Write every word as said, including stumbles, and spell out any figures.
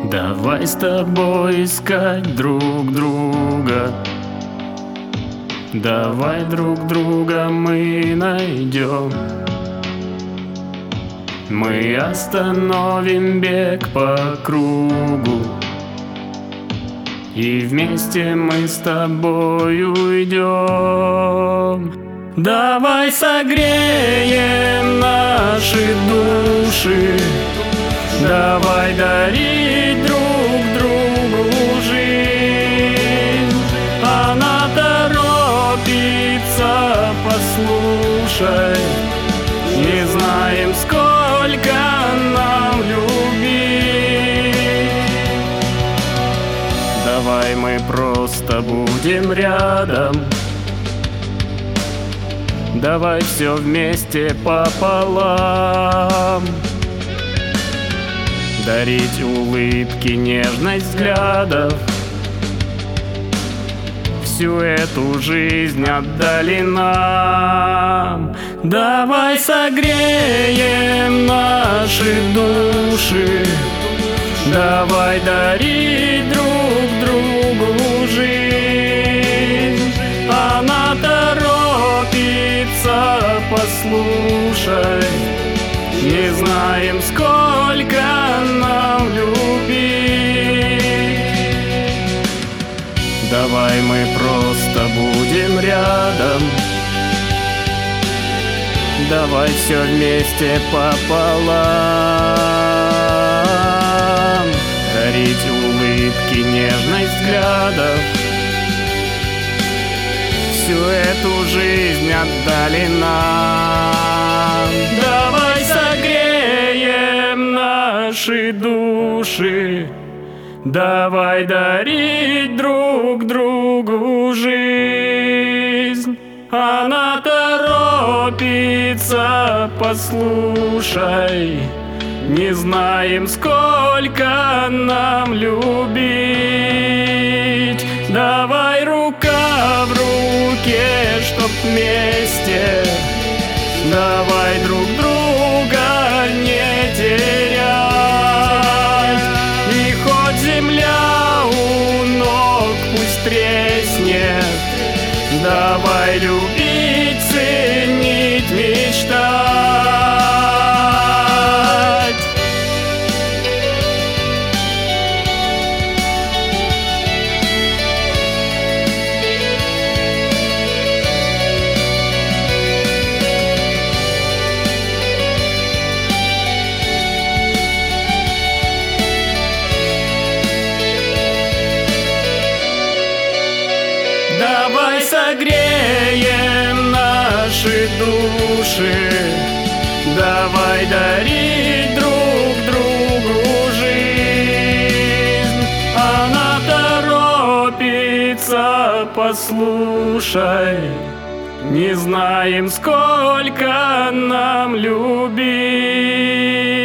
Давай с тобой искать друг друга. Давай друг друга мы найдем. Мы остановим бег по кругу, и вместе мы с тобой уйдем. Давай согреем наши души, давай дарить друг другу жизнь. Она торопится, послушай, не знаем, сколько нам любить. Давай мы просто будем рядом, давай все вместе пополам. Дарить улыбки, нежность взглядов, всю эту жизнь отдали нам. Давай согреем наши души, давай дарить друг другу жизнь. Она торопится, послушай, не знаем, сколько нам любить. Давай мы просто будем рядом, давай все вместе пополам. Дарить улыбки, нежность взглядов, всю эту жизнь отдали нам. Давай согреем наши души, давай дарить друг другу жизнь. Она торопится, послушай, не знаем, сколько нам любить. Давай рука в руке, чтоб вместе, давай друг друга не терять. И хоть земля у ног пусть треснет, давай любить, ценить, мечтать. Давай согреем наши души, давай дарить друг другу жизнь. Она торопится, послушай, не знаем, сколько нам любить.